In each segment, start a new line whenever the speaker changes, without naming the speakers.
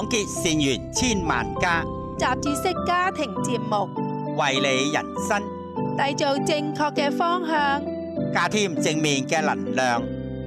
廣結善緣千萬家，
雜誌式家庭節目，
為你人生
締造正確嘅方向，
加添正面嘅能量。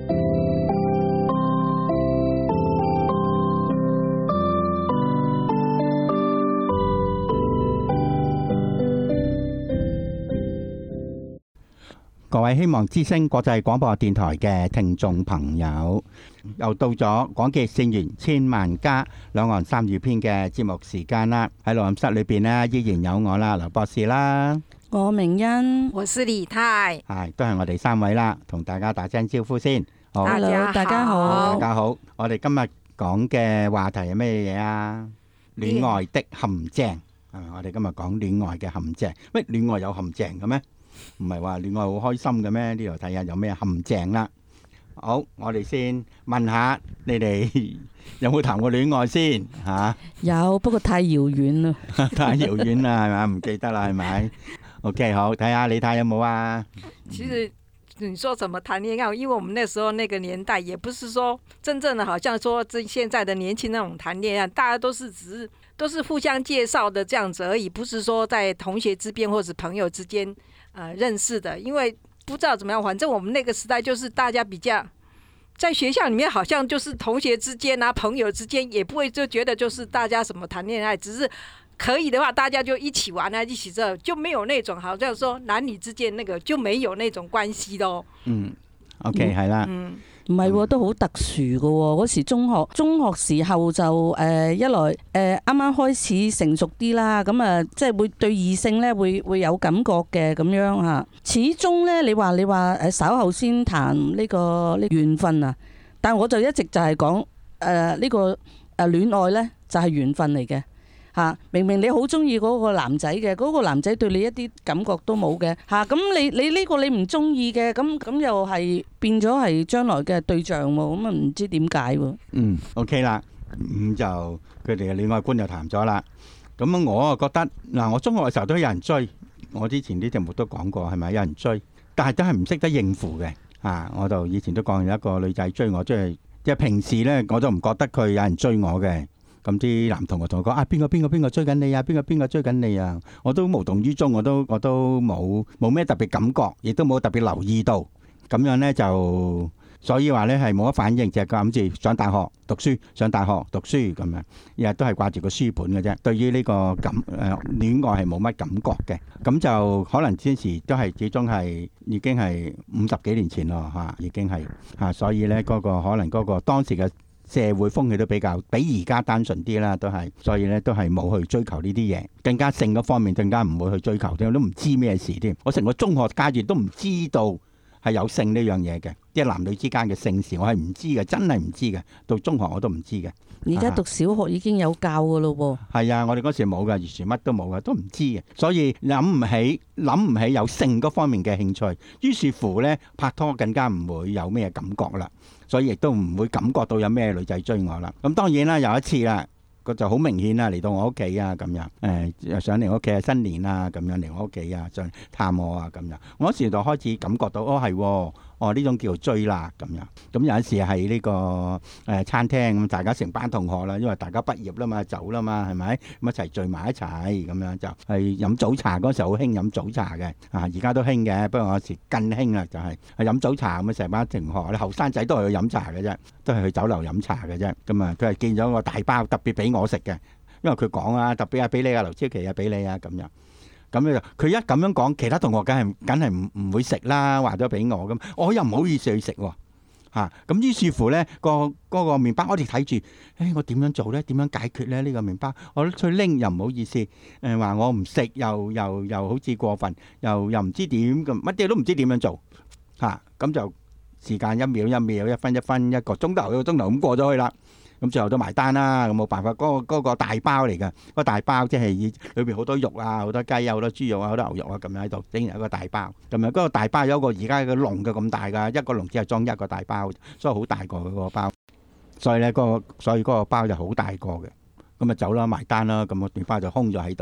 各位希望之聲國際廣播電台嘅聽眾朋友，又到咗廣結善緣千萬家兩岸三語篇嘅節目時間啦。喺錄音室裏邊呢，依然有我啦，劉博士啦，
我明欣，
我是李太，
係都係我哋三位啦，同大家打聲招呼先。好，
大家好，
大家好，
大家好。我哋今日講嘅話題係咩嘢啊？戀愛的陷阱，係咪？我哋今日講戀愛嘅陷阱。喂，戀愛有陷阱嘅咩？唔係話戀愛好開心嘅咩？呢度睇下有咩陷阱啦。好，我哋先問下你哋有冇談過戀愛先嚇？
有，不過太遙遠啦，
太遙遠啦，係咪？唔記得啦，係咪？OK，好，睇下你睇有冇啊？
其實你說怎麼談戀愛？因為我們那時候那個年代，也不是說真正的，好像說現在的年輕那種談戀愛，大家都是都是互相介紹的這樣子而已，不是說在同學之間或者朋友之間認識的。因為不知道怎麼樣，反正我們那個時代就是大家比較在學校裡面，好像就是同學之間啊，朋友之間也不會就覺得就是大家什麼談戀愛，只是可以的話，大家就一起玩啊，一起這就沒有那種好像說男女之間那個就沒有那種關係咯。
OK， 係啦。
唔係喎，都好特殊嘅喎。嗰時中學時候就一來啱啱開始成熟啲啦，咁啊即係會對異性咧會有感覺嘅咁樣嚇。始終咧你話稍後先談呢個緣分啊，但我就一直就係講呢個戀愛咧就係緣分嚟嘅。明明你好中意嗰個男仔嘅，嗰個男仔對你一啲感覺都冇嘅嚇，咁你呢個你唔中意嘅，咁又係變咗係將來嘅對象喎，咁啊唔知點解喎。
OK 啦，咁就佢哋嘅戀愛觀就談咗啦。咁我啊覺得嗱，我中學嘅時候都有人追，我之前啲節目都講過係咪？有人追，但係都係唔識得應付嘅。我就以前都講有一個女仔追我，即係平時呢，我都唔覺得佢有人追我嘅。咁啲男同學同我講邊個追緊你啊？邊個追緊你啊？我都無動於衷，我都冇咩特別感覺，亦都冇特別留意到。咁樣呢，就所以話呢係冇乜反應，就係諗住上大學讀書咁樣，日日都係掛住個書本嘅啫。對於呢個戀愛係冇乜感覺嘅。咁就可能之前都係始終係已經係50幾年前咯已經係所以呢，嗰個可能嗰個當時嘅社會風氣都比而家單純啲啦，都係，所以咧都係冇去追求呢啲嘢，更加性嗰方面更加唔會去追求添，都唔知咩事添。我成個中學階段都唔知道係有性呢樣嘢嘅，即係男女之間嘅性事，我係唔知嘅，真係唔知嘅。到中學我都唔知嘅。
而家讀小學已經有教噶咯喎。
係啊，我哋嗰時冇㗎，完全乜都冇㗎，都唔知嘅。所以諗唔起有性嗰方面嘅興趣，於是乎呢，拍拖更加唔會有咩感覺啦。所以亦都唔會感覺到有咩女仔追我啦。咁當然啦，有一次啦，佢就好明顯啦，嚟到我屋企啊咁樣，上嚟我屋企啊，新年啊咁樣嚟我屋企啊，上探我啊咁樣。我嗰時就開始感覺到，呢種叫做追啦咁樣。咁有一次係呢個餐廳咁，大家成班同學啦，因為大家畢業啦嘛，走啦嘛，係咪？咁一齊聚埋一齊咁樣就係飲早茶。嗰時候好興飲早茶嘅，而家都興嘅，不過嗰時更興啦，就係飲早茶咁啊，成班同學，你後生仔都係去飲茶嘅啫，都係去酒樓飲茶嘅啫。咁啊，佢係見咗個大包，特別俾我食嘅，因為佢講啊，特別係俾你啊，劉超琪啊，俾你啊咁樣。咁咧佢一咁樣講，其他同學梗係唔會食啦，話咗俾我咁，我又唔好意思去食喎。咁於是乎咧，嗰個麵包我哋睇住，我點樣做咧？點樣解決咧？呢個麵包我出去拎又唔好意思，話我唔食又好似過分，又唔知點咁，乜嘢都唔知點樣做。咁就時間一秒一秒，一分一分，一個鐘頭一個鐘頭咁過咗去啦。咁最後都埋單啦，咁冇辦法，嗰個大包嚟㗎，個大包即係裏邊好多肉啊，好多雞啊，好多豬肉啊，好多牛肉啊，咁樣喺度整完一個大包。咁啊，嗰個大包有一個而家嘅籠嘅咁大㗎，一個籠只係裝一個大包，所以好大個嗰個包。所以咧，嗰個包就好大個嘅。咁啊走啦，埋單啦，咁個麵包就空咗喺度啦。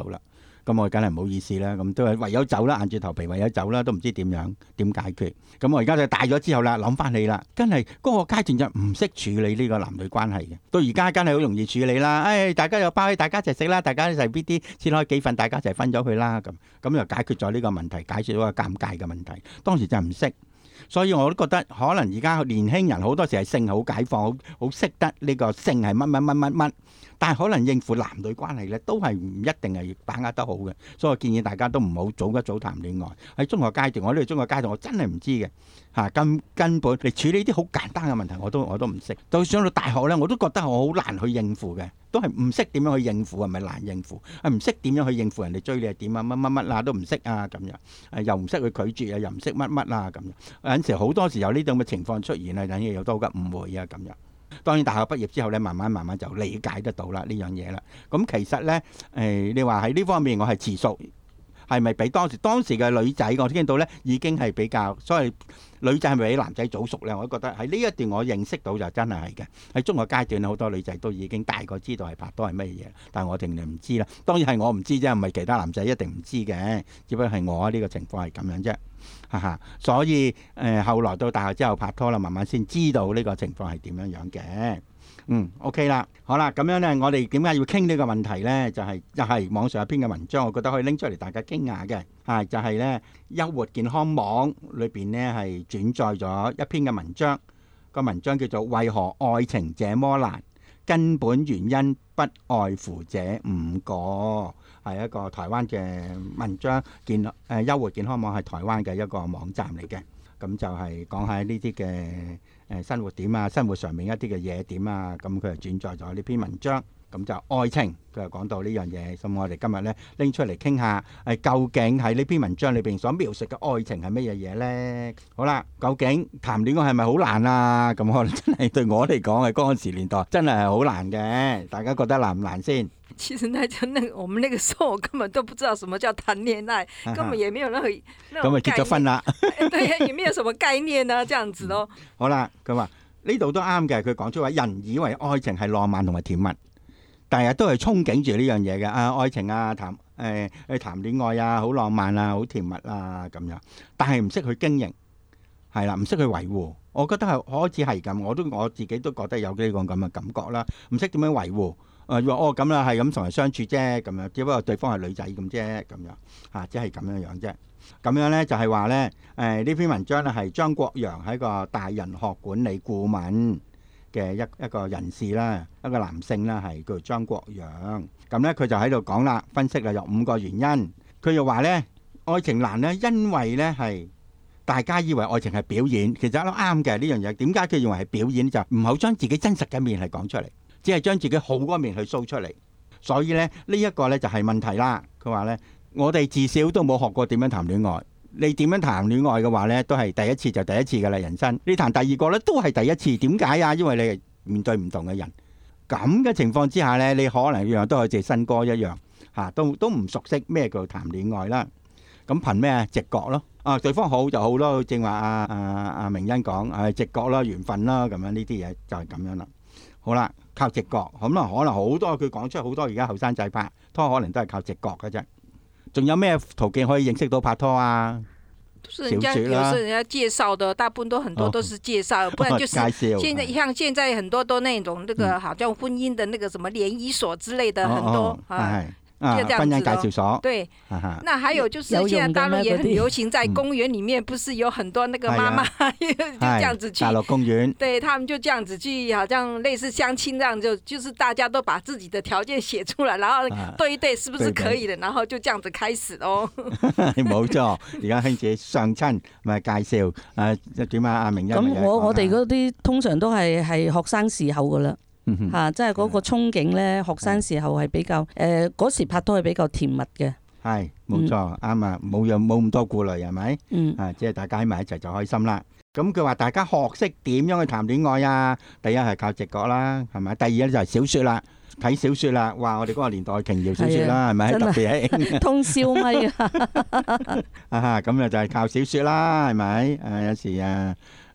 咁我梗係唔好意思啦，咁都係唯有走啦，硬住頭皮唯有走啦，都唔知點解決。咁我而家就大咗之後啦，諗翻起啦，真係嗰個階段就唔識處理呢個男女關係嘅。到而家梗係好容易處理啦，大家有包，大家一齊食啦，大家一齊邊啲切開幾份，大家一齊分咗佢啦，咁就解決咗呢個問題，解決咗個尷尬嘅問題。當時就唔識。所以我都覺得可能而家年輕人好多時係性好解放，好識得呢個性係乜，但係可能應付男女關係呢，都係唔一定係把握得好嘅。所以我建議大家都唔好早一早談戀愛。喺中學階段，我呢個中學階段我真係唔知嘅嚇，根本嚟處理啲好簡單嘅問題我都唔識。到上到大學呢，我都覺得我好難去應付嘅，都係唔識點樣去應付，係咪難應付？唔識點樣去應付人哋追你係點啊？乜啊都唔識啊咁樣，又唔識去拒絕啊，又唔識乜啊咁樣。有陣時好多時有呢種嘅情況出現啊，引起有多嘅誤會啊咁樣。當然大學畢業之後咧，慢慢就理解得到啦呢樣嘢啦。咁其實咧，你話喺呢方面我係遲熟，係咪比當時嘅女仔我聽到咧已經係比較，所以女仔係咪比男仔早熟咧？我都覺得喺呢一段我認識到就真係嘅。喺中學階段好多女仔都已經大個知道係拍拖係乜嘢，但係我哋唔知啦。當然係我唔知啫，唔係其他男仔一定唔知嘅，只不過係我呢個情況係咁樣啫。所以後來到大學之後拍拖啦，慢慢先知道呢個情況係點樣嘅。OK 啦，好啦，咁樣呢，我哋點解要傾呢個問題呢？就係網上一篇嘅文章，我覺得可以拎出嚟大家傾下嘅。就係呢，優活健康網裏邊呢係轉載咗一篇嘅文章，個文章叫做為何愛情這麼難，根本原因不外乎這5個。係一個台灣嘅文章，優活健康網係台灣嘅一個網站嚟嘅。咁就係講下呢啲嘅生活點啊，生活上面一啲嘅嘢點啊，咁佢就轉載咗呢篇文章。咁就愛情，佢就講到呢樣嘢。咁我哋今日呢拎出嚟傾下，究竟喺呢篇文章裏邊所描述嘅愛情係乜嘢嘢呢？好啦，究竟談戀愛係咪好難啊？咁可能真係對我嚟講，喺嗰陣時年代真係好難嘅。大家覺得難唔難先？
其實我們那個時候，我根本都不知道什麼叫談戀愛，根本也沒有那種
咁咪結咗婚啦。
對呀，也沒有什麼概念啊，這樣子咯。
好啦，佢話呢度都啱嘅。佢講出話，人以為愛情係浪漫同埋甜蜜，但係都係憧憬住呢樣嘢嘅。愛情啊，談戀愛啊，好浪漫啊，好甜蜜啊咁樣，但係唔識去經營，係啦，唔識去維護。我覺得係開始係咁，我自己都覺得有呢個咁嘅感覺啦。唔識點樣維護。話咁啦，係咁同人相處啫，咁樣只不過對方係女仔咁啫，咁樣即係咁樣樣啫。咁樣咧就係話咧，呢篇文章咧係張國陽係一個大人學管理顧問嘅一個人士啦，一個男性啦，係叫做張國陽。咁咧佢就喺度講啦，分析啦有5個原因。佢又話咧，愛情難咧，因為咧係大家以為愛情係表演，其實都啱嘅呢樣嘢。點解佢認為係表演？就唔好將自己真實嘅面係講出嚟。只係將自己好嗰面去 show 出嚟，所以咧呢一個咧就係問題啦。佢話咧，我哋至少都冇學過點樣談戀愛。你點樣談戀愛嘅話咧，都係第一次就第一次㗎啦，人生。你談第二個咧都係第一次，點解啊？因為你係面對唔同嘅人。咁嘅情況之下咧，你可能樣樣都好似新歌一樣都唔熟悉咩叫談戀愛啦。咁憑咩啊？直覺咯。對方好就好咯。正話阿明欣講直覺啦、緣分啦，咁樣呢啲嘢就係咁樣啦。好啦。靠直覺，咁可能好多佢講出好多而家後生仔拍拖可能都係靠直覺嘅啫。仲有咩途徑可以認識到拍拖啊？
都是人家有時人家介紹的，大部分很多都是介紹，不然就是現在很多都那種那個好像婚姻的那個什麼聯誼所之類的很多就這樣子
婚姻介紹所。
對，那還有就是現在大陸也很流行，在公園裡面不是有很多那個媽媽就這樣子去
大陸公園，
對，他們就這樣子去，好像類似相親這樣，就是大家都把自己的條件寫出來，然後對一對是不是可以的，然後就這樣子開始咯。
冇錯，而家興住相親咪介紹點啊？阿明欣
咁我哋嗰啲通常都係學生時候噶啦。即係嗰個憧憬咧，學生時候係比較嗰時拍拖係比較甜蜜嘅。
係冇錯，啱啊，冇咁多顧慮係咪？即係大家喺埋一齊就開心啦。咁佢話大家學識點樣去談戀愛啊？第一係靠直覺啦，係咪？第二咧就係小説啦，睇小説啦。哇！我哋嗰個年代瓊瑤小説啦，係咪？特別係
通宵咪
咁就係靠小説啦，係咪？有時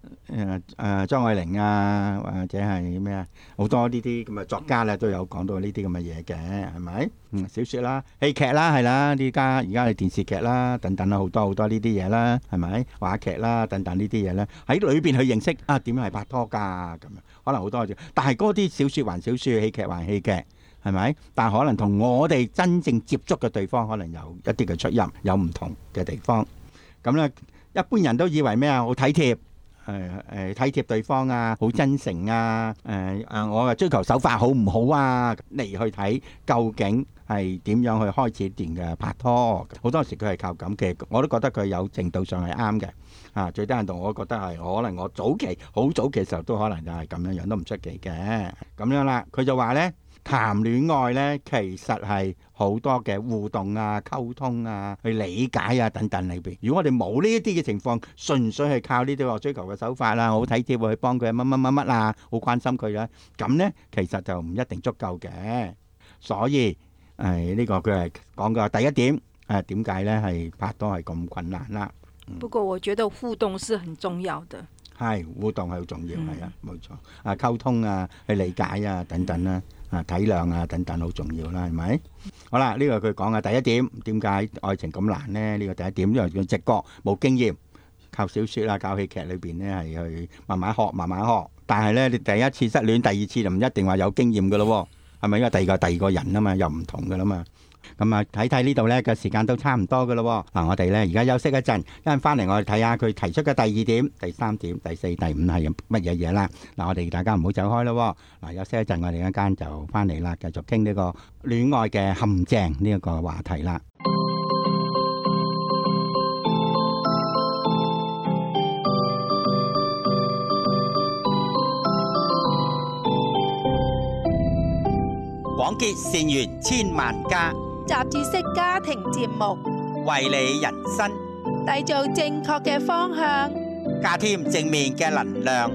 張愛玲啊，或者係咩啊，好多呢啲咁嘅作家咧都有講到呢啲咁嘅嘢嘅，係咪？小説啦、戲劇啦，係啦，而家係電視劇啦，等等啦，好多呢啲嘢啦，係咪？話劇啦，等等呢啲嘢咧，喺裏邊去認識啊，點樣係拍拖㗎咁樣，可能好多，但係嗰啲小説還小説，戲劇還戲劇。係咪？但可能同我哋真正接觸嘅對方，可能有一啲嘅出入，有唔同嘅地方。咁咧，一般人都以為咩啊？好體貼，體貼對方啊，好真誠啊，我嘅追求手法好唔好啊？嚟去睇究竟係點樣去開始一段嘅拍拖。好多時佢係靠咁嘅，我都覺得佢有程度上係啱嘅。最低限度，我覺得係可能我好早期嘅時候都可能就係咁樣樣，都唔出奇嘅。咁樣啦，佢就話呢。談戀愛呢，其實係好多嘅互動啊、溝通啊、去理解啊等等裏邊。如果我哋冇呢一啲嘅情況，純粹係靠呢啲追求嘅手法啦，好體貼去幫佢乜啊，好關心佢啦，咁呢，其實就唔一定足夠嘅。所以呢個佢係講嘅第一點，點解呢係拍拖係咁困難啦？
不過我覺得互動是很重要的。
係互動係好重要，係啊，冇錯。溝通啊，去理解啊等等啦。體諒啊等等好重要啦，係咪？好啦，呢個佢講嘅第一點，點解愛情咁難呢？呢個第一點，因為佢直覺冇經驗，靠小説啦、靠戲劇裏邊呢係去慢慢學。但係呢，你第一次失戀，第二次就唔一定話有經驗噶咯，係咪？因為第二個人啊嘛，又唔同噶啦嘛。咁啊，睇呢度呢個時間都差唔多噶咯。嗱，我哋呢而家休息一陣，一陣翻嚟我哋睇下佢提出嘅第二點、第三點、第四、第五係乜嘢嘢啦。嗱，我哋大家唔好走開咯。嗱，休息一陣，我哋一間就翻嚟啦，繼續傾呢個戀愛嘅陷阱呢一個話題啦。
廣結善緣千萬家，
雜誌式家庭節目，
為你人生
締造正確嘅方向，
加添正面嘅能量。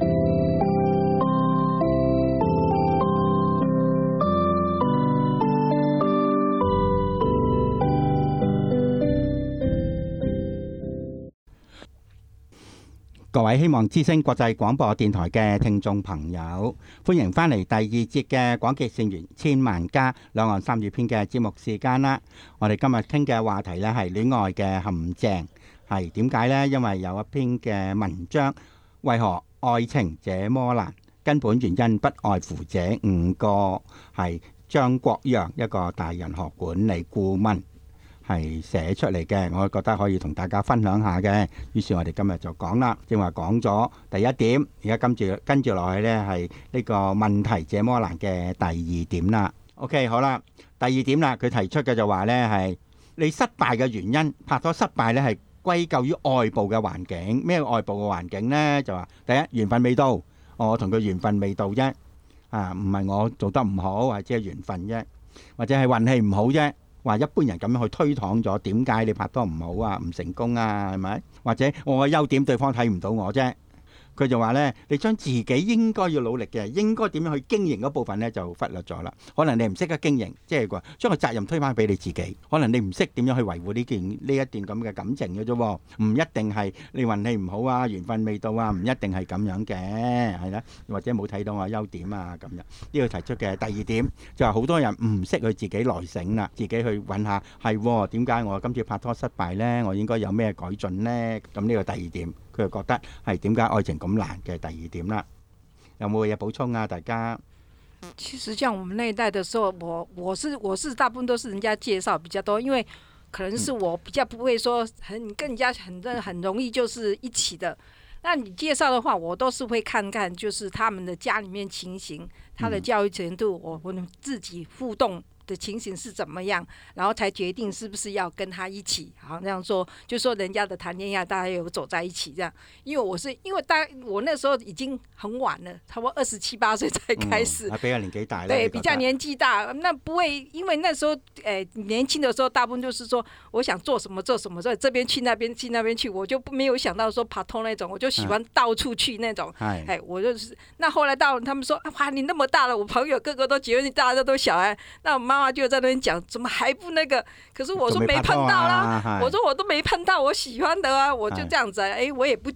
各位希望之聲國際廣播電台嘅聽眾朋友，歡迎翻嚟第二節嘅廣結善緣千萬家兩岸三語篇嘅節目時間啦。我哋今日傾嘅話題呢係戀愛嘅陷阱，係點解呢？因為有一篇嘅文章，為何愛情這麼難？根本原因不外乎這5個，係張國陽一個大人學管理顧問係寫出嚟嘅，我覺得可以同大家分享下嘅。於是我哋今日就講啦，正話講咗第一點，而家跟住落去呢係呢個問題這麼難嘅第二點啦。OK， 好啦，第二點啦，佢提出嘅就話呢係你失敗嘅原因，拍拖失敗呢係歸咎於外部嘅環境。咩外部嘅環境呢？就話第一，緣分未到，我同佢緣分未到啫，唔係我做得唔好，或者係緣分啫，或者係運氣唔好啫。話一般人咁樣去推搪咗，點解你拍拖唔好啊？唔成功啊？係咪？或者我嘅優點對方睇唔到我啫？佢就話呢，你將自己應該要努力嘅，應該點樣去經營嗰部分呢，就忽略咗啦。可能你唔識得經營，即係話將個責任推返俾你自己。可能你唔識點樣去維護呢一段咁嘅感情嘅啫，唔一定係你運氣唔好啊，緣分未到啊，唔一定係咁樣嘅，係啦。或者冇睇到我優點啊咁樣。呢個提出嘅第二點就係好多人唔識去自己內省啦，自己去揾下係點解我今次拍拖失敗呢？我應該有咩改進呢？咁呢個第二點。佢就覺得係點解愛情咁難嘅第二點啦。有冇嘢補充啊？大家
其實像我們那一代的時候，我是大部分都是人家介紹比較多，因為可能是我比較不會說跟人家很容易就是一起的。那你介紹的話，我都是會看看，就是他們的家裡面情形，他的教育程度，我們自己互動的情形是怎麼樣，然後才決定是不是要跟他一起。好，這樣說就說人家的談戀愛大家有走在一起這樣。因為我那時候已經很晚了，差不多27、28歲才開始，
比較年紀大，
對，比較年紀大，那不會，因為那時候年輕的時候，大部分就是說我想做什麼做什麼，所以這邊去那邊去那邊去，我就沒有想到說拍拖那種，我就喜歡到處去那種。我就是那後來到他們說哇你那麼大了，我朋友個個都結婚，大家都小孩，那我媽媽就在那邊講，怎麼還不那個？可是我說沒碰到啦，我說我都沒碰到我喜歡的啊，我就這樣子，我也不急。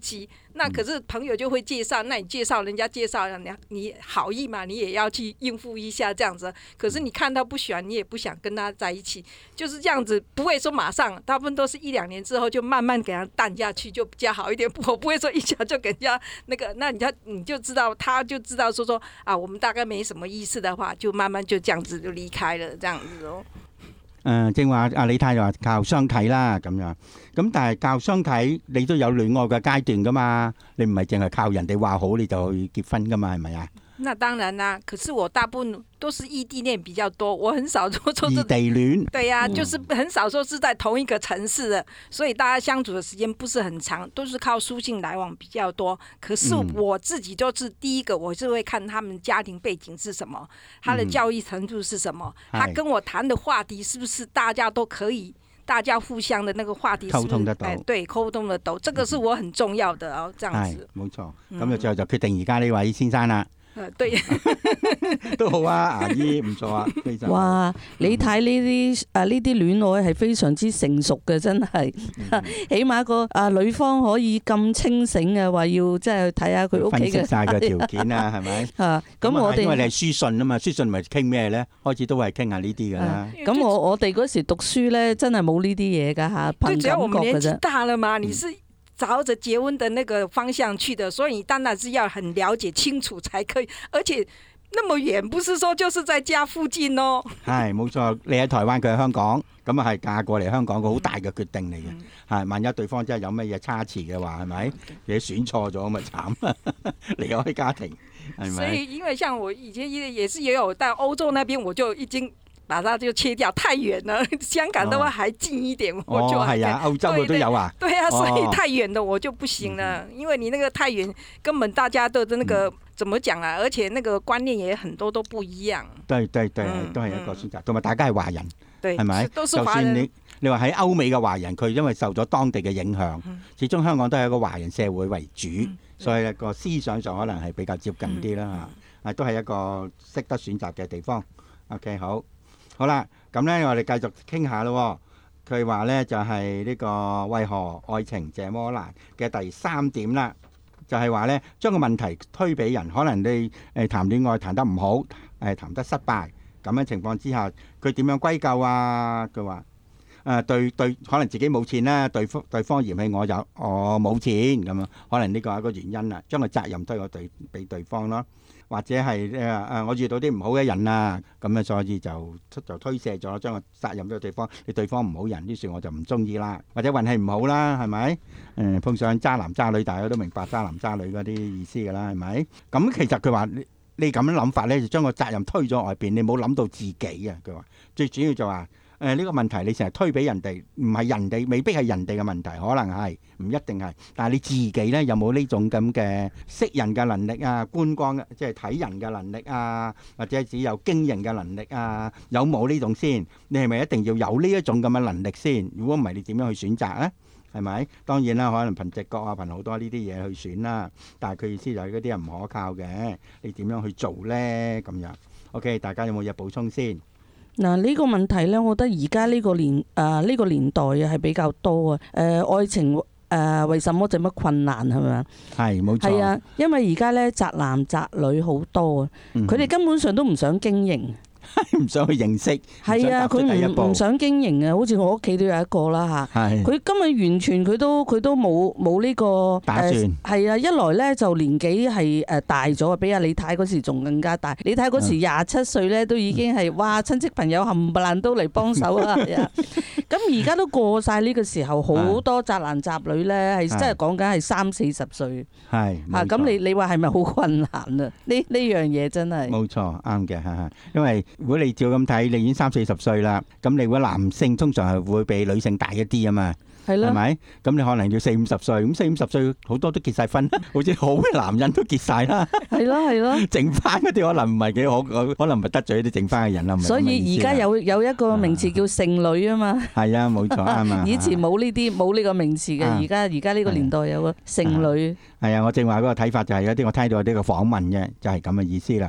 那可是朋友就会介绍，那你介绍人家介绍你好意嘛，你也要去应付一下这样子。可是你看到不喜欢，你也不想跟他在一起，就是这样子，不会说马上，大部分都是1-2年之后就慢慢给他淡下去，就比较好一点。我不会说一下就给人家那个，那你就知道，他就知道说啊，我们大概没什么意思的話，就慢慢就這樣子就離開了，這樣子咯。
正話阿李太就話靠相睇啦咁樣，咁但係靠相睇你都有戀愛嘅階段噶嘛，你唔係淨係靠人哋話好你就去結婚噶嘛，係咪啊？
那當然啦，可是我大部分都是異地戀比較多，我很少說
異地戀。
對呀、就是很少說是在同一個城市的，所以大家相處的時間不是很長，都是靠書信來往比較多。可是我自己就是第一個，我是會看他們家庭背景是什麼，他的教育程度是什麼，他跟我談的話題是不是大家都可以。大家互相的那個話題是不是
溝通得到，
對，溝通得到，這個是我很重要的哦，這樣子。
冇錯，咁就最後就決定而家呢位先生啦。
對，
都好啊，阿姨唔錯啊，非常。
哇！你睇呢啲呢啲戀愛係非常之成熟嘅，真係，起碼個女方可以咁清醒嘅話，要即係睇下佢屋企嘅
分析晒個條件啊，係咪？
咁我哋
因為你係書信啊嘛，書信咪傾咩咧？開始都係傾下呢啲㗎啦。
咁我哋嗰時讀書咧，真係冇呢啲嘢㗎嚇，憑感覺㗎啫。
最主要我們年紀大了嘛，你是朝着結婚的那個方向去的，所以你當然是要很了解清楚才可以，而且那麼遠，不是說就是在家附近咯。係
冇錯，你喺台灣，佢喺香港，咁啊係嫁過嚟香港，個好大嘅決定嚟嘅。係萬一對方真係有乜嘢差池嘅話，係咪？你選錯咗咪慘，離開家庭係咪？所
以因為像我以前也是也有，但歐洲那邊我就已經把它就切掉，太遠了。香港的話還近一點，我就
係啊，歐洲嘅都有啊。
對啊，所以太遠的我就不行了，因為你那個太遠，根本大家的那個怎麼講啊？而且那個觀念也很多都不一樣。對，都係一個選擇，同埋大家係華人，係咪？都是華人。你話喺歐美嘅華人，佢因為受咗當地嘅影響，始終香港都係一個華人社會為主，所以個思想上可能係比較接近啲啦嚇。都係一個識得選擇嘅地方。OK， 好啦，咁咧我哋繼續傾下咯。佢話咧就係呢個為何愛情這麼難嘅第3點啦，就係話咧將個問題推俾人，可能你談戀愛談得唔好，談得失敗咁樣情況之下，佢點樣歸咎啊？佢話對，可能自己冇錢啦，對方嫌棄我冇錢咁啊，可能呢個係一個原因啦，將個責任推我俾對方咯。或者係我遇到啲唔好嘅人啊，咁樣所以就推卸咗，將個責任俾對方。你對方唔好人，於是我就唔中意啦，或者運氣唔好啦，係咪？碰上渣男渣女，大家都明白渣男渣女嗰啲意思㗎啦，係咪？咁其實佢話你咁樣諗法咧，就將個責任推咗外邊，你冇諗到自己啊。佢話最主要就話呢個問題你成日推俾人哋，唔係人哋，未必係人哋嘅問題，可能係唔一定係，但係你自己呢，有冇呢種咁嘅識人嘅能力啊，觀光即係睇人嘅能力啊，或者只有經營嘅能力啊，有冇呢種先？你係咪一定要有呢一種咁嘅能力先？如果唔係，你點樣去選擇呢？係咪？當然啦，可能憑直覺啊，憑好多呢啲嘢去選啦。但係佢意思就係嗰啲係唔可靠嘅，你點樣去做呢？咁樣 OK， 大家有冇嘢補充先？
嗱，呢個問題咧，我覺得而家呢個年代係比較多啊。愛情為什麼這麼困難係咪啊？
係冇錯。係啊，
因為而家咧宅男宅女好多啊，佢哋根本上都唔想經營。
唔想去認識，
係啊，佢唔想經營啊，好似我屋企都有一個啦嚇。佢根本完全佢都冇呢個
打算。
係啊，一來咧就年紀係大咗，比阿李太嗰時仲更加大。李太嗰時27歲咧，都已經係哇親戚朋友冚唪唥都嚟幫手啦。係啊，咁而家都過晒呢個時候，好多宅男宅女咧係真係講緊係30-40歲。係啊，咁你話係咪好困難啊？呢樣嘢真係
冇錯，啱嘅，因為如果你照咁睇，你已經30-40歲啦，咁你如果男性通常係會比女性大一啲啊嘛，係咪？咁你可能要40-50歲，咁40-50歲好多都結晒婚，好似好嘅男人都結晒啦。係咯，剩翻嗰啲可能唔係幾好，可能唔係得罪啲剩翻嘅人啦。
所以而家有一個名詞叫剩女啊嘛。係
啊，冇錯啱啊。
以前冇呢個名詞嘅，而家呢個年代有個剩女。
係啊，我正話嗰個睇法就係有啲我聽到呢個訪問嘅，就係咁嘅意思啦。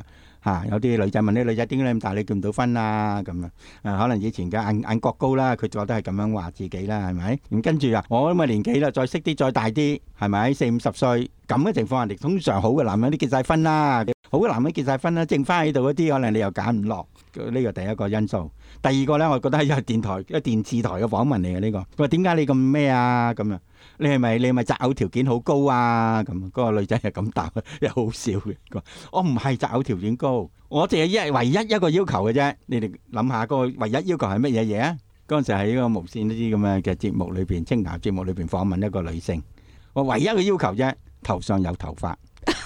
有啲女仔問啲女仔點解你咁大你結唔到婚啊？咁可能以前嘅眼角高啦，佢覺得係咁樣話自己啦，係咪？咁跟住我咁嘅年紀啦，再識啲再大啲，係咪40、50歲咁嘅情況，人哋通常好嘅男人都結晒婚啦，好嘅男人結晒婚啦，剩翻喺度嗰啲可能你又揀唔落，呢個第一個因素。第二個呢，我覺得係一個電視台嘅訪問嚟嘅呢個。佢話點解你咁咩啊？咁你係咪擇偶條件好高啊？咁嗰個女仔係咁答，又好笑嘅。佢話我唔係擇偶條件高，我淨係唯一一個要求嘅啫。你哋諗下嗰個唯一要求係乜嘢嘢啊？嗰陣時喺呢個無線呢啲咁嘅節目裏邊，清談節目裏邊訪問一個女性，我唯一嘅要求啫，頭上有頭髮。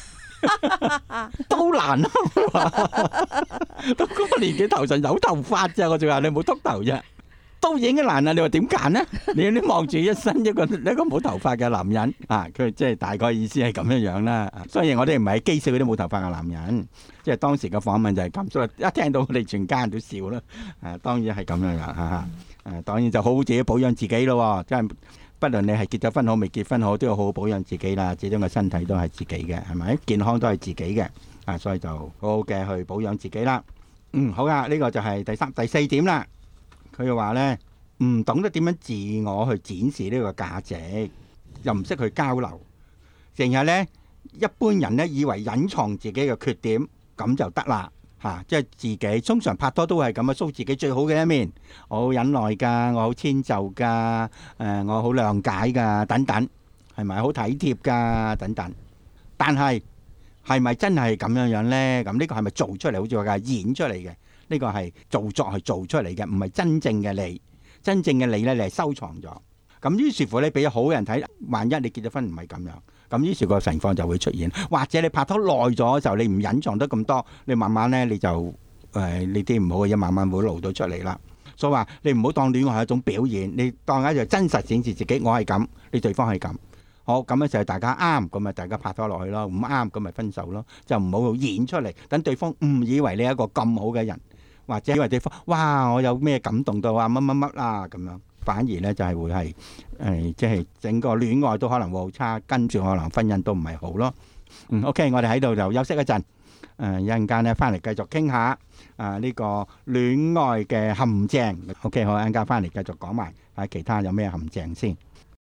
都難啊！到嗰個年紀頭上有頭髮咋，我仲話你冇禿頭啫，都已經難啦。你話點揀呢？你望住一身一個冇頭髮嘅男人啊，佢即係大概意思係咁樣樣啦。所以我哋唔係譏笑嗰啲冇頭髮嘅男人，即係當時嘅訪問就係咁。所以一聽到我哋全家人都笑啦。當然係咁樣樣。當然就好好自己保養自己咯。即係。不論你係結咗婚好未結婚好，都要好好保養自己啦。始終個身體都係自己嘅，係咪？健康都係自己嘅，所以就好好嘅去保養自己啦。好啊，呢個就係第四點啦。佢又話呢，唔懂得點樣自我去展示呢個價值，又唔識去交流，成日呢，一般人呢以為隱藏自己嘅缺點咁就得啦。即係自己通常拍拖都係咁啊，show自己最好嘅一面，我好忍耐㗎，我好遷就㗎，我好諒解㗎，等等，係咪好體貼㗎，等等。但係咪真係咁樣樣呢？咁呢個係咪做出嚟？好似話演出嚟嘅？呢個係做作係做出嚟嘅，唔係真正嘅你。真正嘅你呢，你係收藏咗。咁於是乎你俾好人睇，萬一你結咗婚唔係咁樣。咁於是個情況就會出現，或者你拍拖耐咗嘅時候，你唔隱藏得咁多，你慢慢呢，你就呢啲唔好嘅嘢慢慢會露到出嚟啦。所以話你唔好當戀愛係一種表現，你當一就真實展示自己，我係咁，你對方係咁。好，咁咧就係大家啱，咁咪大家拍拖落去咯。唔啱咁咪分手咯，就唔好演出嚟，等對方誤以為你係一個咁好嘅人，或者以為對方哇我有咩感動到啊乜乜乜啦咁樣。反而咧就係會係即係整個戀愛都可能會好差，跟住可能婚姻都唔係好咯。OK， 我哋喺度就休息一陣，一陣間咧翻嚟繼續傾下呢個戀愛嘅陷阱。OK， 好，一陣間翻嚟繼續講埋睇其他有咩陷阱先。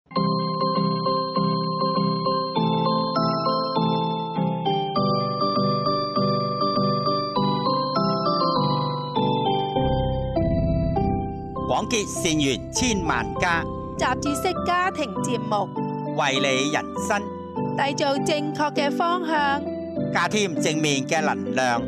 廣結善緣千萬家，
雜誌式家庭節目，
為你人生
締造正確嘅方向，
加添正面嘅能量。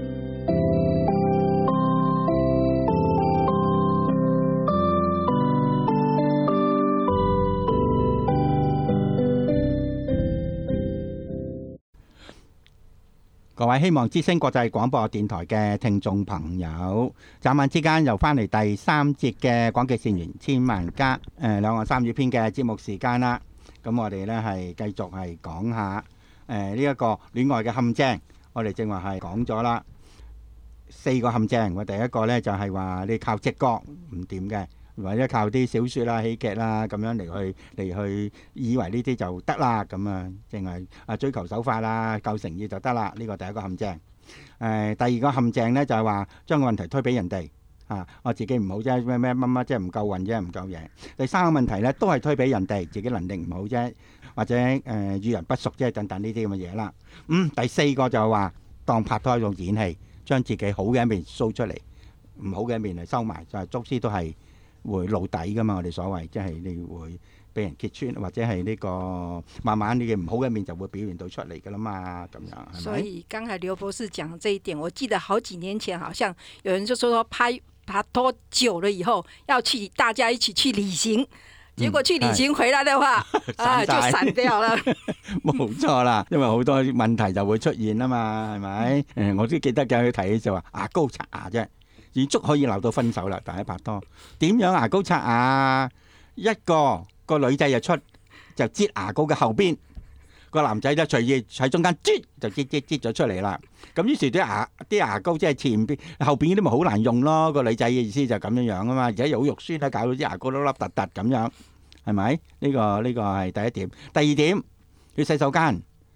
各位希望之聲國際廣播電台嘅聽眾朋友，眨眼之間又翻嚟第3節嘅廣結善緣千萬家兩岸3語篇嘅節目時間啦。咁我哋呢係繼續係講下呢一個戀愛嘅陷阱。我哋正話係講咗啦4個陷阱。我第一個呢就係話你靠直覺唔掂嘅，或者靠啲小説啦、喜劇啦咁樣嚟去以為呢啲就得啦，咁啊，淨係追求手法啦、夠誠意就得啦。呢個第一個陷阱。第二個陷阱呢，就係話將個問題推俾人哋我自己唔好啫，咩咩乜乜即係唔夠運啫，唔夠嘢。第三個問題呢，都係推俾人哋，自己能力唔好啫，或者與人不熟啫，等等呢啲咁嘅嘢啦。第四個就係話當拍拖一種演戲，將自己好嘅一面 show 出嚟，唔好嘅一面嚟收埋，就係足之都係會露底噶嘛。我哋所謂即係你會俾人揭穿，或者係呢個慢慢你嘅唔好嘅一面就會表現到出嚟噶啦嘛，咁樣係咪？
所以剛才劉博士講的這一點，我記得好幾年前好像有人就說拍拖久了以後要去大家一起去旅行，結果去旅行回來的話就散掉了。
冇錯啦，因為好多問題就會出現啊嘛，係咪？我都記得嘅，佢提起就話牙膏刷牙啫，已足可以鬧到分手啦。大家拍拖點樣牙膏刷牙？一個女仔就擠牙膏嘅後邊，個男仔就隨意喺中間擠咗出嚟啦。咁於是啲牙膏即係前邊後邊嗰啲咪好難用咯。個女仔嘅意思就咁樣樣啊嘛，而家又好肉酸啦，搞到啲牙膏粒粒突突咁樣，係咪？呢個係第一點。第二點，去洗手間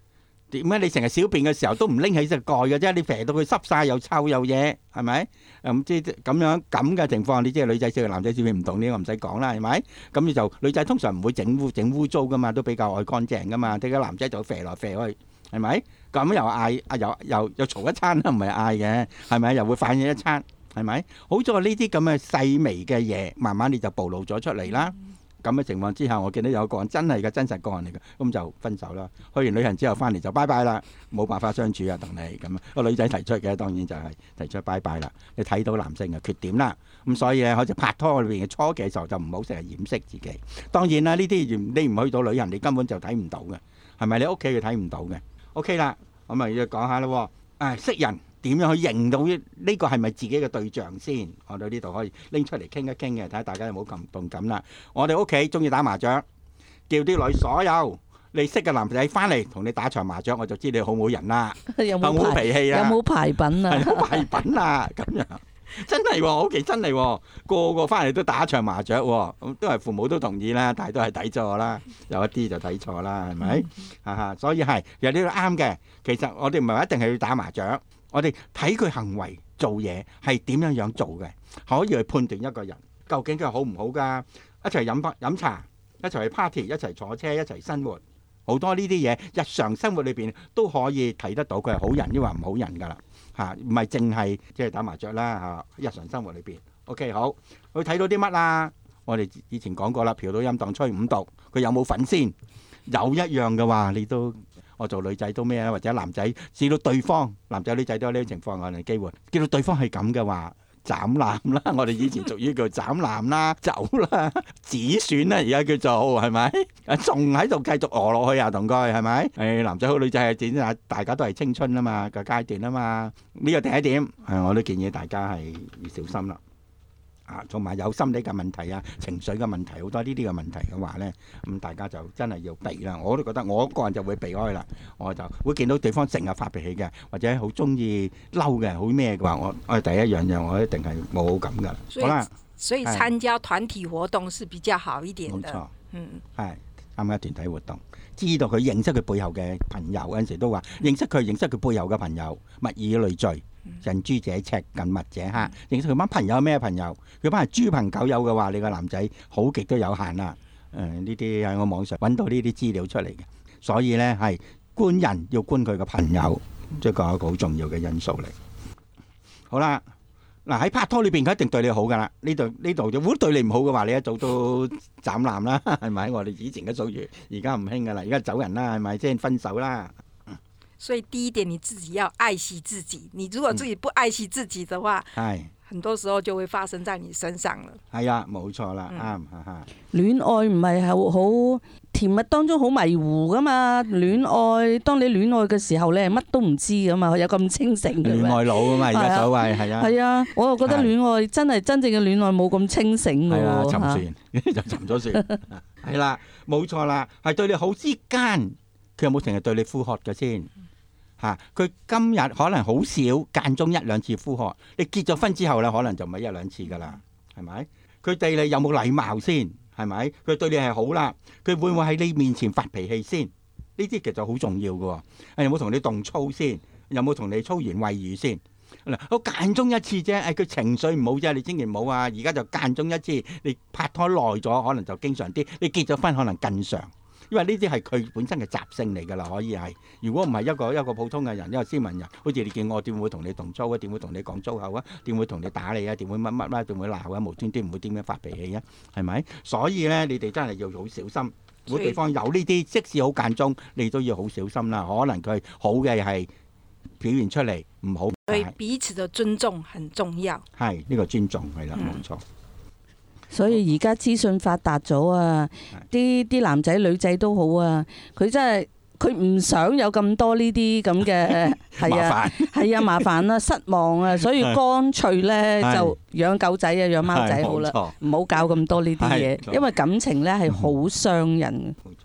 點解你成日小便嘅時候都唔拎起隻蓋嘅啫？你肥到佢濕晒又臭又嘢，係咪？即係咁嘅情況，你知係女仔小便男仔小便唔同呢個唔使講啦，係咪？咁你就女仔通常唔會整污糟噶嘛，都比較愛乾淨噶嘛。啲個男仔就肥來肥去，係咪？咁又嗌又嘈一餐啦，唔係嗌嘅，係咪？又會反映一餐，係咪？好在呢啲咁嘅細微嘅嘢，慢慢你就暴露咗出嚟啦。咁嘅情況之下，我見到有個人真係嘅真實個人嚟嘅，咁就分手啦。去完旅行之後翻嚟就拜拜啦，冇辦法相處啊，同你咁個女仔提出嘅，當然就係提出拜拜啦。你睇到男性嘅缺點啦，咁所以咧，好似拍拖裏邊嘅初期嘅時候就唔好成日掩飾自己。當然啦，呢啲你唔去到旅行，你根本就睇唔到嘅，係咪？你屋企佢睇唔到嘅。OK 啦，咁咪要講下咯。識人點樣去認到呢個係咪自己嘅對象先？我哋呢度可以拎出嚟傾一傾嘅，睇下大家有冇咁動感啦。我哋屋企中意打麻雀，叫啲女所有你識嘅男仔翻嚟同你打場麻雀，我就知你好冇人啦，
有冇
好脾氣啊，
有冇牌品啊？
有牌品啊，咁樣真係喎，我屋企真係喎，個個翻嚟都打一場麻雀喎，咁都係父母都同意啦，但係都係睇錯啦，有一啲就睇錯啦，係咪？所以係有啲都啱嘅。其實我哋唔係一定係要打麻雀。我哋睇佢行為做嘢係點樣做嘅，可以去判斷一個人究竟佢好唔好㗎。一齊飲茶，一齊去 party， 一齊坐車，一齊生活，好多呢啲嘢日常生活裏邊都可以睇得到佢係好人抑或唔好人㗎啦。唔係淨係即係打麻雀啦。日常生活裏邊 OK 好，佢睇到啲乜啊？我哋以前講過啦，嫖賭飲蕩吹五毒，佢有冇份先？有一樣嘅話，你都。我做女仔都咩啊？或者男仔知道對方男仔女仔都有呢種情況，可能機會見到對方係咁嘅話，斬纜啦！我哋以前俗語叫斬纜啦，走啦，止損啦，而家叫做係咪？仲喺度繼續餓落去啊，同佢係咪？男仔好女仔係點啊？大家都係青春啊嘛，個階段啊嘛。呢個第一點，我都建議大家係要小心啦。同埋有心理嘅問題啊，情緒嘅問題，好多呢啲嘅問題嘅話呢，咁大家就真係要避啦。我都覺得我個人就會避開啦，我就會見到對方成日發脾氣嘅，或者好中意嬲嘅，好咩嘅話，我第一樣嘢我一定係冇好感噶啦。好啦，
所以參加團體活動是比較好一點嘅。冇錯，
係參加團體活動，知道佢認識佢背後嘅朋友，有陣時都話認識佢背後嘅朋友，物以類聚。近朱者赤，近墨者黑。認識佢班朋友係咩朋友？佢班係豬朋狗友嘅話，你個男仔好極都有限啦。呢啲喺我網上揾到呢啲資料出嚟嘅，所以呢，係觀人要觀佢個朋友，即係一個好重要嘅因素嚟。好啦，嗱喺拍拖裏邊，佢一定對你好噶啦。呢度如果對你唔好嘅話，你一早都斬纜啦，係咪？我哋以前嘅俗語，而家唔興噶啦，而家走人啦，係咪？即係分手啦。
所以第一點，你自己要愛惜自己。你如果自己不愛惜自己的話，很多時候就會發生在你身上了。係啊，
冇錯啦，啱。
戀愛唔係好甜蜜當中好迷糊噶嘛？戀愛，當你戀愛嘅時候咧，乜都唔知噶嘛，有咁清醒嘅。戀
愛腦啊嘛，而家所謂係啊。係
啊，我又覺得戀愛真正嘅戀愛冇咁清醒嘅喎。係啊，
沉船就沉咗船。係啦，冇錯啦，係對你好之間，佢有冇成日對你呼喝嘅先？佢今日可能好少間中一兩次呼喝，你結咗婚之後咧，可能就唔係一兩次噶啦，係咪？佢對你有冇禮貌先？係咪？佢對你係好啦，佢會唔會喺你面前發脾氣先？呢啲其實好重要嘅。有冇同你動粗先？有冇同你粗言穢語先？嗱，我間中一次啫，佢情緒唔好啫，你千祈唔好啊！而家就間中一次，你拍拖耐咗，可能就經常啲；你結咗婚，可能更常。因為呢啲係佢本身嘅習性嚟㗎啦，可以係。如果唔係一個普通嘅人，一個斯文人，好似你見我點會同你動粗啊？點會同你講粗口啊？點會同你打你啊？點會乜乜啦？點會鬧啊？無端端唔會點樣發脾氣啊？係咪？所以咧，你哋真係要好小心。如果地方有呢啲，即使好間中，你都要好小心啦。可能佢好嘅係表現出嚟，唔好。
所以彼此嘅尊重很重要。
係呢個尊重係啦，冇錯。
所以而家資訊發達咗啊，啲男仔女仔都好啊，佢真係佢唔想有咁多呢啲咁嘅係啊麻煩啦，失望啊，所以乾脆咧就養狗仔啊，養貓仔好啦，唔好搞咁多呢啲嘢，因為感情咧係好傷人嘅。
冇錯，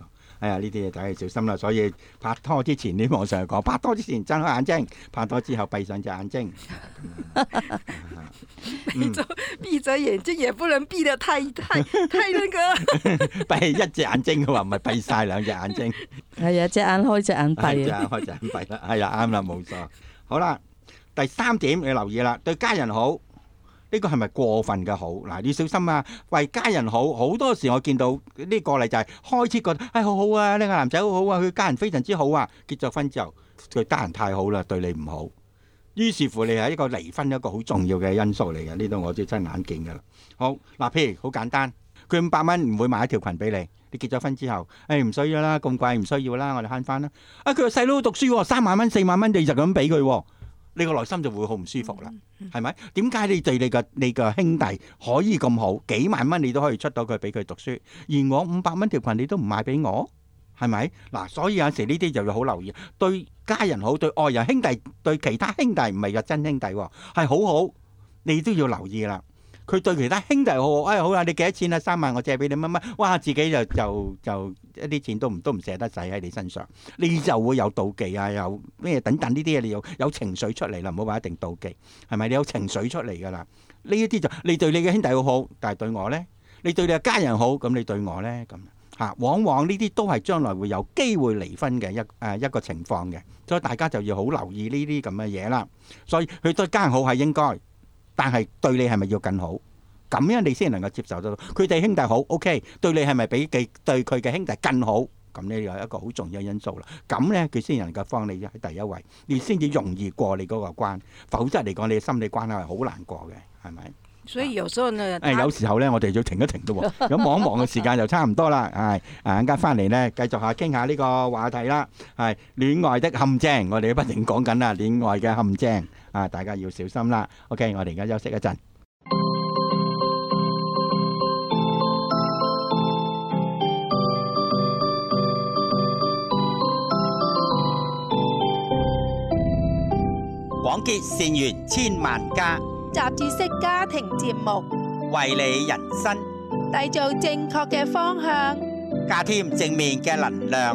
係啊，呢啲嘢大家要小心啦。所以拍拖之前，啲網上講，拍拖之前睜開眼睛，拍拖之後閉上隻眼睛。
閉着眼睛也不能閉得太那個。
閉一隻眼睛嘅話，唔係閉晒兩隻眼睛。
係啊，隻眼開隻眼閉啊。
開隻眼閉啦，係啦，啱啦，冇錯。好啦，第3點你留意啦，對家人好。呢個係咪過分嘅好？嗱，你要小心啊！為家人好，好多時我見到呢個例就係開始覺得，好好啊，呢個男仔好好啊，佢家人非常之好啊。結咗婚之後，佢家人太好啦，對你唔好。於是乎，你係一個離婚一個好重要嘅因素嚟嘅。呢度我都親眼見㗎啦。好嗱，譬如好簡單，佢500蚊唔會買一條裙俾你。你結咗婚之後，唔需要啦，咁貴唔需要啦，我哋慳翻啦。佢個細佬讀書喎，3萬蚊、4萬蚊，你就咁俾佢喎。你個內心就會好唔舒服啦，係咪？點解你對你個兄弟可以咁好，幾萬蚊你都可以出到佢俾佢讀書，而我500蚊條裙你都唔買俾我，係咪？嗱，所以有時呢啲就要好留意，對家人好，對愛人兄弟，對其他兄弟唔係個真兄弟喎，係好好，你都要留意啦。佢對其他兄弟好，好啦，你幾多錢啊？3萬我借俾你乜乜，哇！自己就一啲錢都唔捨得使喺你身上，你就會有妒忌啊，有咩等等呢啲嘢，你有情緒出嚟啦，唔好話一定妒忌，係咪？你有情緒出嚟㗎啦，呢一啲就你對你嘅兄弟好好，但係對我呢，你對你嘅家人好，咁你對我呢？咁嚇，往往呢啲都係將來會有機會離婚嘅一個情況嘅，所以大家就要好留意呢啲咁嘅嘢啦。所以佢對家人好係應該。但係對你係咪要更好？咁樣你先能夠接受得到。佢哋兄弟好 OK， 對你係咪比對佢嘅兄弟更好？咁呢有一個好重要嘅因素啦。咁呢，佢先能夠放你喺第一位，你先至容易過你嗰個關。否則嚟講，你嘅心理關係係好難過嘅，係咪？
所以有時候呢，
有時候呢，我哋要停一停咯喎。咁望一望嘅時間就差唔多啦。係陣間翻嚟呢，繼續下傾下呢個話題啦。係戀愛的陷阱，我哋不停講緊啦，戀愛嘅陷阱。大家要小心啦。OK， 我哋而家休息一陣。
廣結善緣千萬家，
雜誌式家庭節目，
為你人生
締造正確嘅方向，
加添正面嘅能量。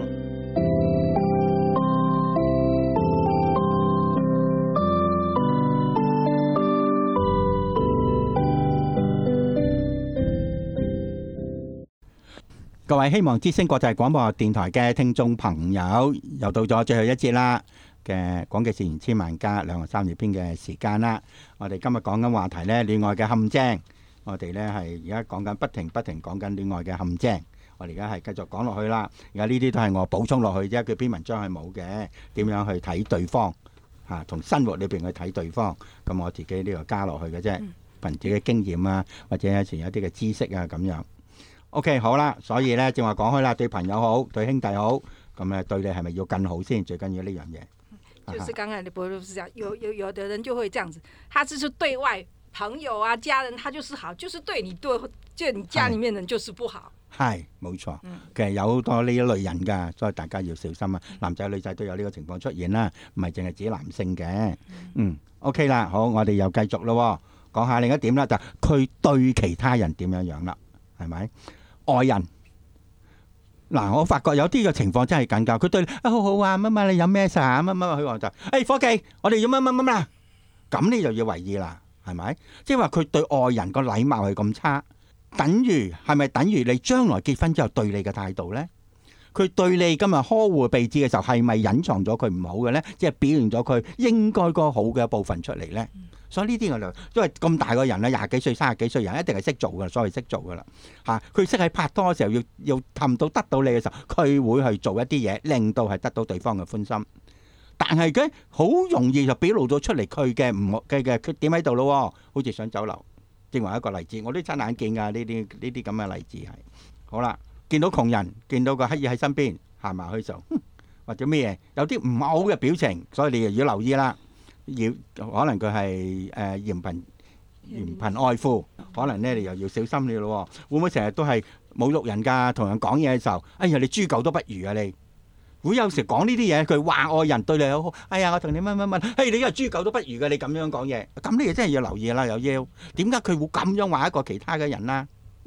各位希望之聲國際廣播電台嘅聽眾朋友，又到咗最後一節啦嘅廣結善緣千萬家2個3月篇嘅時間啦。我哋今日講緊話題呢，戀愛嘅陷阱。我哋呢係而家講緊不停講緊戀愛嘅陷阱。我哋而家係繼續講落去啦。而家呢啲都係我補充落去啫，佢篇文章係冇嘅。點樣去睇對方嚇，同生活裏邊去睇對方。咁我自己呢個加落去嘅啫，憑自己嘅經驗啊，或者有時有啲嘅知識啊咁樣。OK， 好啦，所以呢，正話講開啦，對朋友好，對兄弟好，咁咧對你係咪要更好先？最緊要呢樣嘢。
就是剛才你博士是講，有的人就會這樣子，他就是對外朋友啊、家人，他就是好，就是對你家裡面人就是不好。
係冇錯，其實有好多呢一類人㗎，所以大家要小心啊！男仔女仔都有呢個情況出現啦，唔係淨係指男性嘅。OK 啦，好，我哋又繼續咯，講下另一點啦，就係佢對其他人點樣樣啦，係咪？愛人嗱，我發覺有啲嘅情況真係緊㗎，佢對你好好啊，乜乜你飲咩茶乜乜，佢話就伙計，我哋要乜乜乜啦，咁你就要為意啦，係咪？即係話佢對愛人個禮貌係咁差，係咪等於你將來結婚之後對你嘅態度呢？佢對你今日呵護備至嘅時候，係咪隱藏咗佢唔好嘅呢？即係表現咗佢應該個好嘅部分出嚟呢？所以呢啲我就因為咁大個人啦，20幾歲、30幾歲人一定係識做噶，所謂識做噶啦嚇。佢識喺拍拖嘅時候要氹到得到你嘅時候，佢會去做一啲嘢，令到係得到對方嘅歡心。但係佢好容易就表露咗出嚟佢嘅唔嘅缺點喺度咯，好似上酒樓，正話一個例子，我都親眼見㗎呢啲咁嘅例子係。好啦，見到窮人，見到個乞兒喺身邊行埋去就或者咩嘢，有啲唔好嘅表情，所以你又要留意啦。可能佢係嫌貧愛富，可能咧你又要小心啲咯。會唔會成日都係侮辱人㗎？同人講嘢嘅時候，哎呀你豬狗都不如啊！你會有時講呢啲嘢，佢話愛人對你好好，哎呀我同你乜乜乜，你又豬狗都不如嘅，你咁樣講嘢，咁你真係要留意啦。又要點解佢會咁樣話一個其他嘅人啦？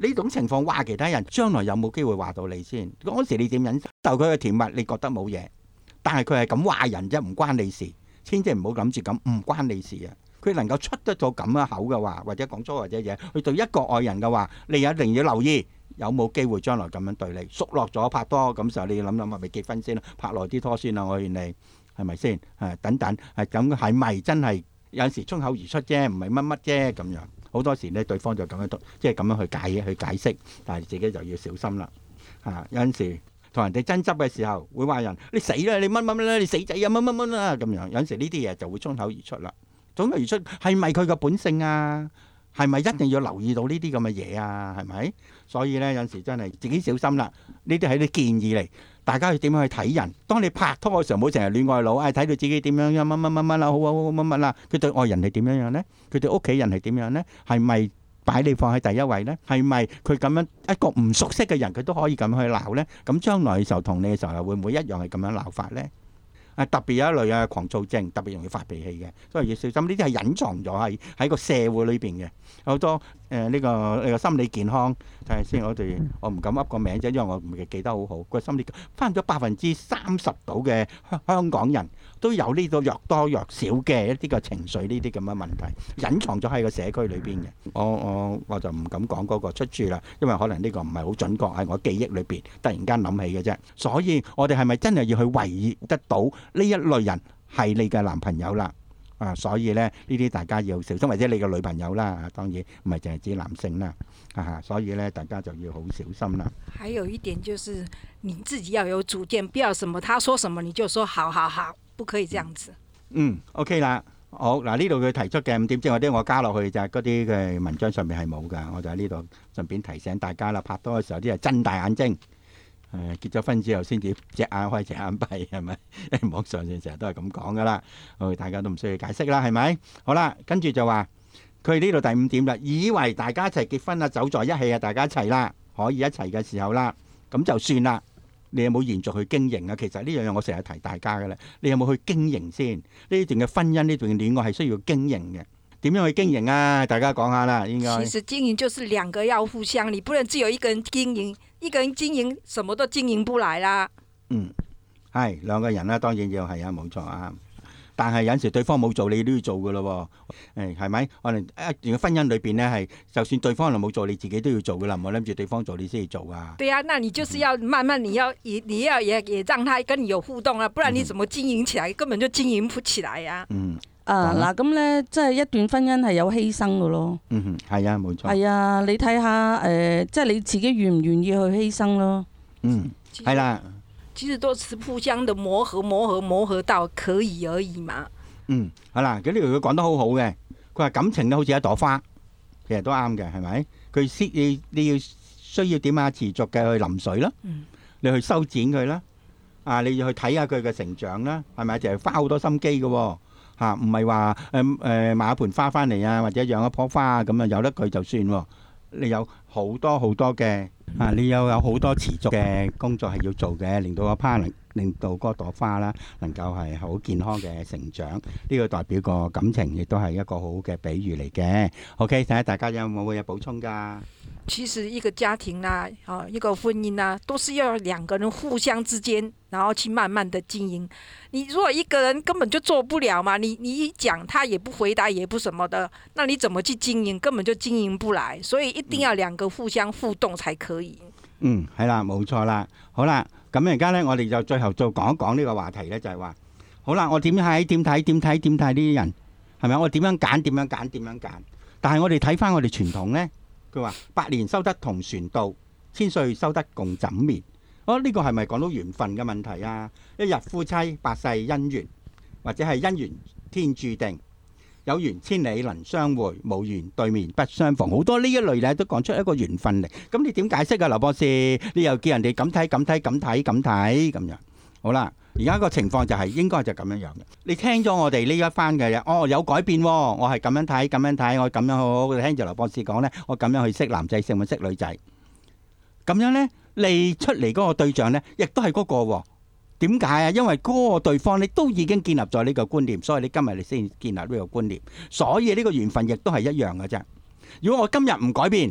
呢種情況話其他人，將來有冇機會話到你先？嗰時你點忍受佢嘅甜蜜？你覺得冇嘢，但係佢係咁話人啫，唔關你事。千祈唔好諗住咁，唔關你事啊！佢能夠出得到咁嘅口嘅話，或者講粗或者嘢，去對一個愛人嘅話，你一定要留意有冇機會將來咁樣對你。熟落咗拍拖咁時候，你要諗諗係咪結婚先啦，拍耐啲拖先啦，我勸你係咪先？等等係咁，係咪真係有陣時衝口而出啫，唔係乜乜啫咁樣。好多時呢，對方就咁樣即係咁樣去解釋，但係自己就要小心啦。有陣時同人哋爭執嘅時候，會話人你死啦，你乜乜乜啦，你死仔啊，乜乜乜啦咁樣。有陣時呢啲嘢就會衝口而出啦。衝口而出係咪佢個本性啊？係咪一定要留意到呢啲咁嘅嘢啊？係咪？所以呢，有陣時真係自己小心啦。呢啲係啲建議嚟，大家要點樣去睇人？當你拍拖嘅時候，唔好成日戀愛腦，睇到自己點樣乜乜乜乜啦，好啊好乜乜啦。佢對愛人係點樣樣呢？佢對屋企人係點樣呢？係咪擺你放喺第一位呢？係咪佢咁樣一個唔熟悉嘅人，佢都可以咁去鬧呢？咁將來嘅時候同你嘅時候，會唔會一樣係咁樣鬧法呢？特別有一類嘅狂躁症，特別容易發脾氣嘅，所以要小心。呢啲係隱藏咗喺個社會裏邊嘅好多呢個心理健康。睇下先，我唔敢噏個名啫，因為我唔記得好好。個心理翻咗30%到嘅香港人都有呢個若多若少嘅一啲嘅情緒呢啲咁嘅問題，隱藏咗喺個社區裏邊嘅。我就唔敢講嗰個出處啦，因為可能呢個唔係好準確，喺我記憶裏邊突然間諗起嘅啫。所以我哋係咪真係要去維護得到呢一類人係你嘅男朋友啦？所以呢啲大家要小心，或者你嘅女朋友啦，當然唔係淨係指男性啦。所以呢大家就要好小心啦。
還有一點就是你自己要有主見，不要什麼他說什麼你就說好好好，不可以這樣子。
OK 啦。好嗱，呢度佢提出嘅5點，即係啲我加落去就係嗰啲嘅文章上面係冇㗎，我就喺呢度順便提醒大家啦。拍拖嘅時候啲係睜大眼睛。結咗婚之後先至隻眼開隻眼閉，係咪？網上成日都係咁講噶啦，大家都唔需要解釋啦，係咪？好啦，跟住就話佢呢度第5點啦，以為大家一齊結婚啦，走在一起啊，大家一齊啦，可以一齊嘅時候啦，咁就算啦。你有冇延續去經營啊？其實呢樣嘢我成日提大家嘅啦，你有冇去經營先？呢段嘅婚姻，呢段嘅戀愛係需要經營嘅。點樣去經營啊？大家講下啦，應該。
其實經營就是兩個要互相，你不能只有一個人經營，一個人經營什麼都經營不來啦。
係兩個人啦，當然要係啊，冇錯啊。但係有陣時對方冇做，你都要做噶咯喎。係咪？可能一段嘅婚姻裏邊呢，係就算對方可能冇做，你自己都要做噶啦，唔好諗住對方做你先至做啊。
對啊，那你就是要慢慢，你要也讓他跟你有互動啊，不然你怎麼經營起來？根本就經營不起來呀。
嗱，咁咧，即係一段婚姻係有犧牲嘅咯。
係啊，冇錯。
係啊，你睇下即係你自己願唔願意去犧牲咯。
係啦。
其實都是互相的磨合到可以而已嘛。
係啦，咁呢度佢講得好好嘅，佢話感情咧好似一朵花，其實都啱嘅，係咪？佢你要需要點啊？持續嘅去淋水啦，你去修剪佢啦，你要去睇下佢嘅成長啦，係咪？就係花好多心機嘅喎。唔係話買一盆花翻嚟啊，或者養一棵花咁啊，由得佢就算喎。你有好多好多嘅你又有好多持續嘅工作係要做嘅，令到嗰朵花啦能夠係好健康嘅成長。呢個代表個感情，亦都係一個好嘅比喻嚟嘅。OK，睇下大家有冇嘢補充㗎？
其實一個家庭啦，一個婚姻啦，都是要兩個人互相之間，然後去慢慢的經營。你如果一個人根本就做不了嘛，你一講他也不回答，也不什麼的，那你怎麼去經營？根本就經營不來。所以一定要兩個互相互動才可以。
係啦，冇錯啦。好啦，咁而家呢，我哋就最後再講一講呢個話題呢，就係話，好啦，我點睇呢啲人，係咪？我點樣揀？但係我哋睇翻我哋傳統呢。佢話百年修得同船渡，千歲修得共枕眠。呢個係咪講到緣分嘅問題啊？一日夫妻百世姻緣，或者係姻緣天注定，有緣千里能相會，無緣對面不相逢。好多呢一類咧都講出一個緣分嚟。咁你點解釋啊，劉博士？你又叫人哋咁睇咁樣。好啦，而家個情況就係應該就咁樣樣嘅。你聽咗我哋呢一番嘅嘢，有改變喎，我係咁樣睇，我咁樣好聽住劉博士講呢，我咁樣去識男仔，識女仔，咁樣呢，你出嚟嗰個對象呢，亦都係嗰個喎。點解啊？因為嗰個對方你都已經建立咗呢個觀念，所以你今日你先建立呢個觀念，所以呢個緣分亦都係一樣嘅啫。如果我今日唔改變，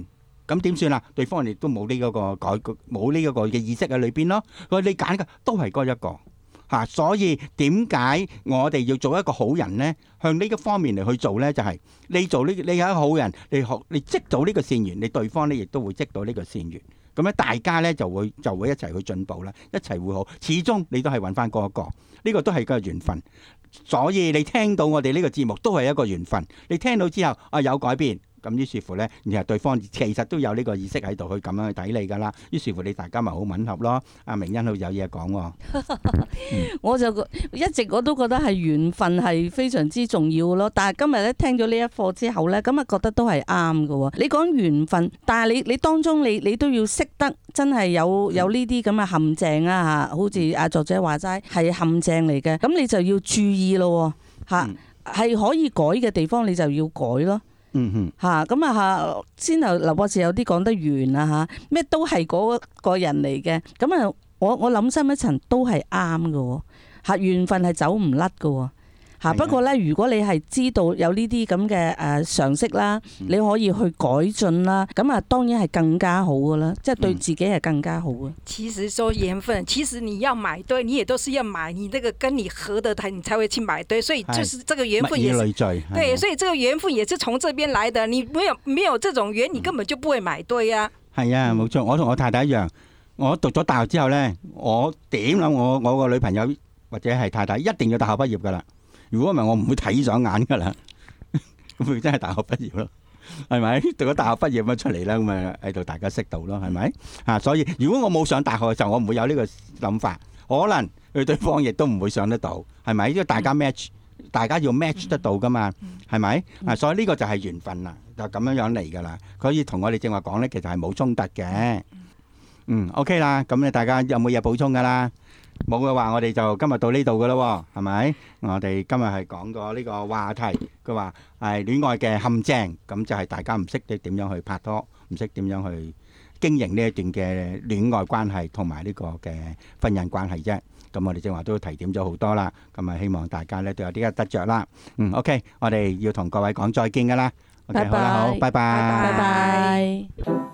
咁點算啊？對方亦都冇呢嗰個冇呢一個嘅意識喺裏邊咯。佢你揀嘅都係嗰一個嚇，所以點解我哋要做一個好人呢？向呢個方面嚟去做呢，就係你做呢，你係一個好人，你積到呢個善緣，你對方呢亦都會積到呢個善緣。咁咧，大家咧就會一齊去進步啦，一齊會好。始終你都係揾翻嗰一個，呢個都係個緣分。所以你聽到我哋呢個節目都係一個緣分。你聽到之後啊，有改變，咁於是乎咧，然後對方其實都有呢個意識喺度，去咁樣去睇你噶啦。於是乎你大家咪好吻合咯。阿明欣好有嘢講喎。
我就一直我都覺得係緣分係非常之重要咯。但係今日咧聽咗呢一課之後咧，咁啊覺得都係啱㗎。你講緣分，但係你當中你都要識得真係有呢啲咁嘅陷阱啊嚇，好似阿作者話齋係陷阱嚟嘅，咁你就要注意咯嚇，係可以改嘅地方你就要改咯。嚇咁啊嚇，先頭劉博士有啲講得完啊嚇，咩都係嗰個人嚟嘅，咁啊我諗深一層都係啱嘅喎嚇，緣分係走唔甩嘅喎嚇。不過咧，如果你係知道有呢啲咁嘅常識啦，你可以去改進啦，咁啊當然係更加好嘅啦，即係對自己係更加好嘅。
其實說緣分，其實你要買對，你也都是要買你那個跟你合的台，你才會去買對，所以就是這個緣分也是對，所以這個緣分也是從這邊來的。你沒有這種緣，你根本就不會買對呀。
係啊，冇錯，我同我太太一樣。我讀咗大學之後呢，我點諗我個女朋友或者係太太一定要大學畢業噶啦。如果唔係，我唔會睇上眼噶啦。咁佢真係大學畢業咯，係咪？讀咗大學畢業咁出嚟啦，咁咪喺度大家識到咯，係咪？啊，所以如果我冇上大學嘅時候，我唔會有呢個諗法。可能佢對方亦都唔會上得到，係咪？因為大家 match， 大家要 match 得到噶嘛，係咪？啊，所以呢個就係緣分啦，就咁樣嚟噶啦。佢可以同我哋正話講咧，其實係冇衝突嘅。OK 啦，咁你大家有冇嘢補充噶啦？冇嘅話，我哋就今日到呢度噶咯，係咪？我哋今日係講過呢個話題，佢話係戀愛嘅陷阱，咁就係大家唔識得點樣去拍拖，唔識點樣去經營呢一段嘅戀愛關係同埋呢個嘅婚姻關係啫。咁我哋正話都提點咗好多啦，咁啊希望大家咧都有啲嘅得着啦。OK， 我哋要同各位講再見噶啦。OK， 好啦，好，拜拜，
拜拜。